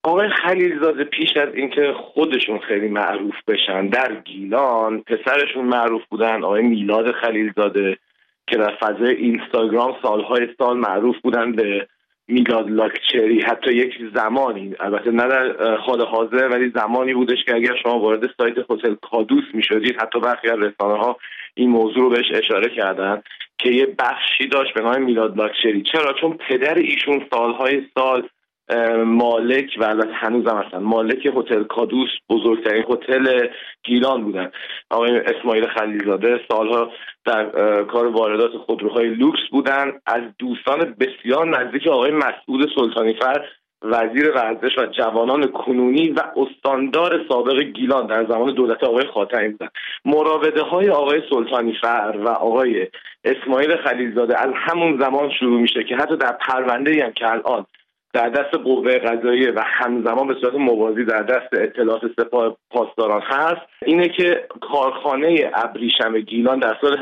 آقای خلیلزاده پیش از اینکه خودشون خیلی معروف بشن در گیلان، پسرشون معروف بودن، آقای میلاد خلیلزاده که در فضای اینستاگرام سالهای سال معروف بودن به میلاد لاکچری. حتی یک زمانی، البته نه در حال حاضر، ولی زمانی بودش که اگر شما وارد سایت هتل کادوس میشدید، حتی برخی از رسانه‌ها این موضوع رو بهش اشاره کردن که یه بخشی داشت به نام میلاد لاکچری. چرا؟ چون پدر ایشون سالهای سال مالک و البته هنوزم هستن مالک هتل کادوس، بزرگترین هتل گیلان بودن. آقای اسماعیل خلیلزاده سالها در کار واردات خودروهای لوکس بودن. از دوستان بسیار نزدیک آقای مسعود سلطانیفر، وزیر ورزش و جوانان کنونی و استاندار سابق گیلان در زمان دولت آقای خاتمی بودن. مراوده های آقای سلطانیفر و آقای اسماعیل خلیلزاده از همون زمان شروع میشه که حتی در پرونده‌ای هم که الان در دست قوه قضاییه و همزمان به صورت موازی در دست اطلاعات سپاه پاسداران هست، اینه که کارخانه ابریشم گیلان در سال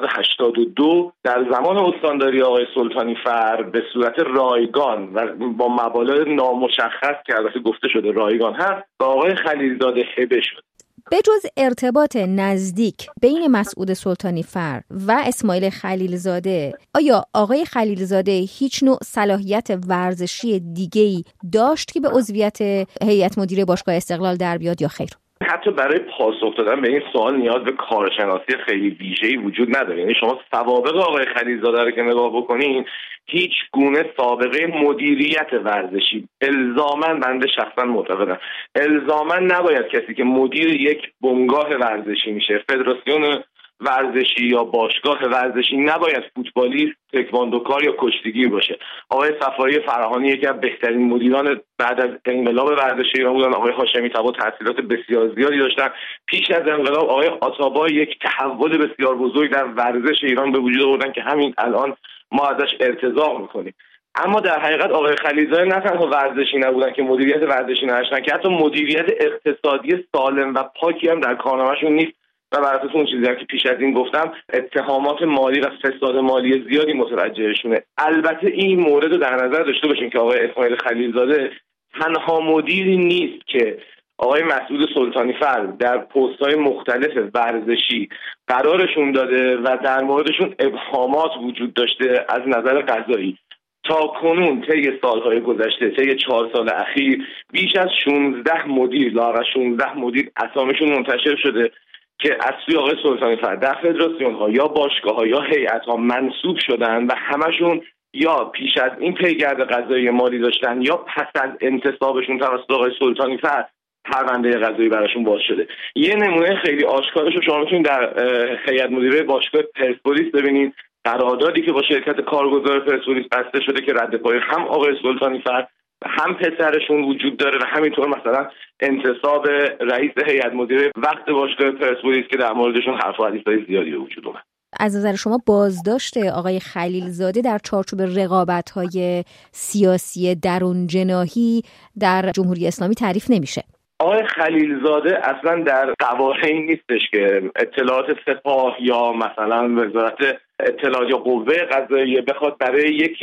1382 در زمان استانداری آقای سلطانیفر به صورت رایگان و با مبالغ نامشخص که البته گفته شده رایگان هست به آقای خلیلزاده هبه شد. بجز ارتباط نزدیک بین مسعود سلطانیفر و اسماعیل خلیلزاده، آیا آقای خلیلزاده هیچ نوع صلاحیت ورزشی دیگه‌ای داشت که به عضویت هیئت مدیره باشگاه استقلال در بیاد یا خیر؟ حتی برای پاسخ دادن به این سوال نیاز به کارشناسی خیلی ویژه‌ای وجود نداره. یعنی شما سوابق آقای خلیلزاده رو که نگاه بکنین، هیچ گونه سابقه مدیریت ورزشی الزاماً، بنده شخصا معتقدم الزاماً نباید کسی که مدیر یک بنگاه ورزشی میشه، فدراسیون ورزشی یا باشگاه ورزشی، نباید فوتبالیست، تکواندوکار یا کشتیگیر باشه. آقای صفایی فراهانی یکی از بهترین مدیران بعد از انقلاب ورزش ایران بودن. آقای هاشمی طبا تحصیلات بسیار زیادی داشتن. پیش از انقلاب آقای آتابا یک تحول بسیار بزرگ در ورزش ایران به وجود آوردن که همین الان ما ازش ارتضاع میکنیم. اما در حقیقت آقای خلیلزاده نه تنها ورزشی نبودن که مدیریت ورزشی نداشتن، که حتی مدیریت اقتصادی سالم و پاکی هم در کارنامه‌شون نیست. و بر اساس اون چیزی که پیش از این گفتم، اتهامات مالی و فساد مالی زیادی متوجهشونه. البته این مورد رو در نظر داشته باشین که آقای اسماعیل خلیلزاده تنها مدیری نیست که آقای مسعود سلطانیفر در پست‌های مختلف ورزشی قرارشون داده و در موردشون ابهامات وجود داشته از نظر قضایی. تا کنون طی سالهای گذشته، طی 4 سال اخیر، بیش از 16 مدیر، لااقل 16 مدیر اسامیشون منتشر شده که از سوی آقای سلطانیفر در فدراسیون‌ها یا باشگاه‌ها یا هیئت‌ها منصوب شدن و همشون یا پیش از این پیگرد قضایی مالی داشتن یا پس از انتصابشون توسط آقای سلطانیفر پرونده قضایی براشون باز شده. یه نمونه خیلی آشکارش رو شما می‌تونید در هیئت مدیره باشگاه پرسپولیس ببینید. قراردادی که با شرکت کارگزار پرسپولیس بسته شده که رد پای هم آقای سلطانیفر و هم پسرشون وجود داره و همینطور مثلا انتصاب رئیس هیئت مدیره وقت باشگاه پرسپولیس که در موردشون حرف و حدیث‌های زیادی به وجود اومد. از نظر شما بازداشت آقای خلیلزاده در چارچوب رقابت‌های سیاسی درون جناحی در جمهوری اسلامی تعریف نمیشه؟ آقای خلیلزاده اصلا در قوانینی نیستش که اطلاعات سپاه یا مثلا وزارت اطلاعات یا قوه قضاییه بخواد برای یک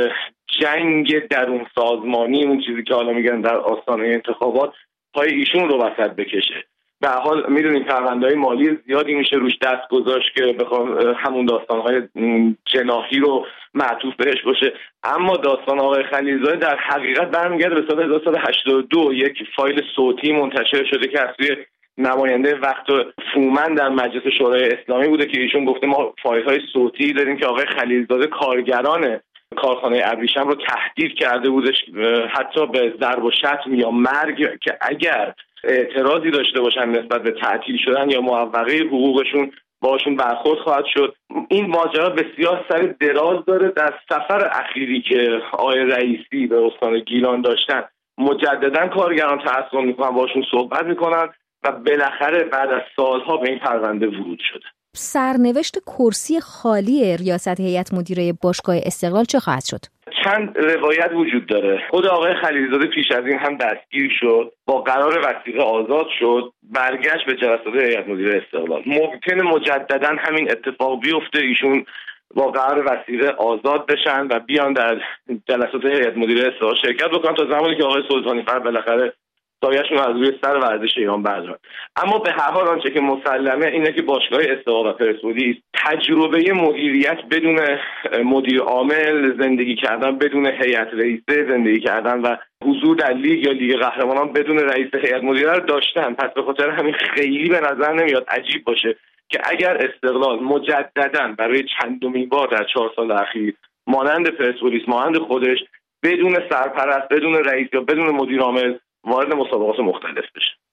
جنگ درون سازمانی، اون چیزی که حالا میگن در آستانه انتخابات، پای ایشون رو وسط بکشه. به هر حال میدونیم پرونده‌های مالی زیادی میشه روش دست گذاشت که بخوام همون داستان‌های جناحی رو معطوف بهش باشه. اما داستان آقای خلیلزاده در حقیقت برمیگرده به سال 1982. یک فایل صوتی منتشر شده که از سوی نماینده وقت فومن در مجلس شورای اسلامی بوده که ایشون گفته ما فایل‌های صوتی داریم که آقای خلیلزاده کارگران کارخانه ابریشم رو تهدید کرده بودش، حتی به ضرب و شتم یا مرگ، که اگر اعتراضی داشته باشن نسبت به تعطیل شدن یا معوقه حقوقشون باشون برخورد خواهد شد. این ماجرا بسیار سر دراز داره. در سفر اخیری که آقای رئیسی به استان گیلان داشتن، مجددا کارگران تعصب میکنن، باشون صحبت میکنن و بالاخره بعد از سالها به این پرونده ورود شده. سرنوشت کرسی خالی ریاست هیئت مدیره باشگاه استقلال چه خواهد شد؟ چند روایت وجود داره. خود آقای خلیلزاده پیش از این هم دستگیر شد، با قرار وثیقه آزاد شد، برگشت به جلسات هیئت مدیره استقلال. ممکنه مجددا همین اتفاق بیفته، ایشون با قرار وثیقه آزاد بشن و بیان در جلسات هیئت مدیره استقلال شرکت بکنن تا زمانی که آقای سلطانی فر بالاخره سایه‌شون از روی سر ورزش ایران بردارن. اما به هر حال آنچه که مسلمه اینه که باشگاه استقلال و پرسپولیس تجربه مدیریت بدون مدیر عامل، زندگی کردن بدون هیئت رئیسه، زندگی کردن و حضور در لیگ یا لیگ قهرمانان بدون رئیس هیئت مدیره رو داشتن. پس به خاطر همین خیلی به نظر نمیاد عجیب باشه که اگر استقلال مجددا برای چندمین بار در 4 سال اخیر مانند پرسپولیس، مانند خودش، بدون سرپرست، بدون رئیس یا بدون مدیر عامل وارد مسابقات مختلف بشه.